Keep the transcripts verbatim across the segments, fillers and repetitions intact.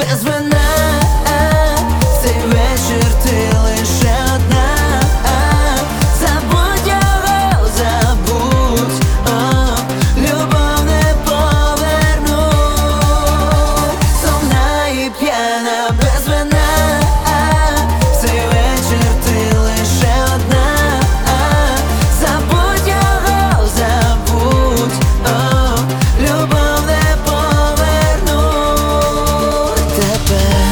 без вина. Цей вечір ти лише одна. Забудь його, забудь, о, любов не поверну. Сумна і п'яна без вина. Цей вечір ти лише одна. Забудь його, забудь, о, любов не поверну тепер.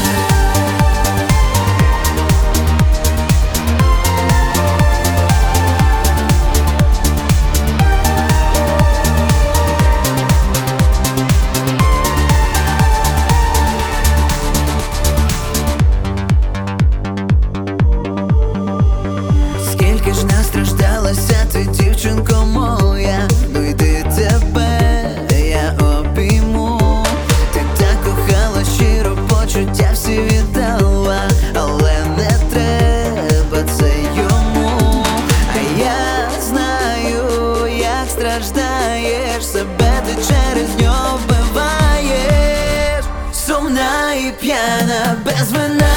Скільки ж настраждалася ти, дівчинко моя, ну йди тепер, я обійму. Ти так кохала, щиро почуття всі віддала, але не треба це йому. А я знаю, як страждаєш, себе ти через нього вбиваєш. Сумна і п'яна без вина.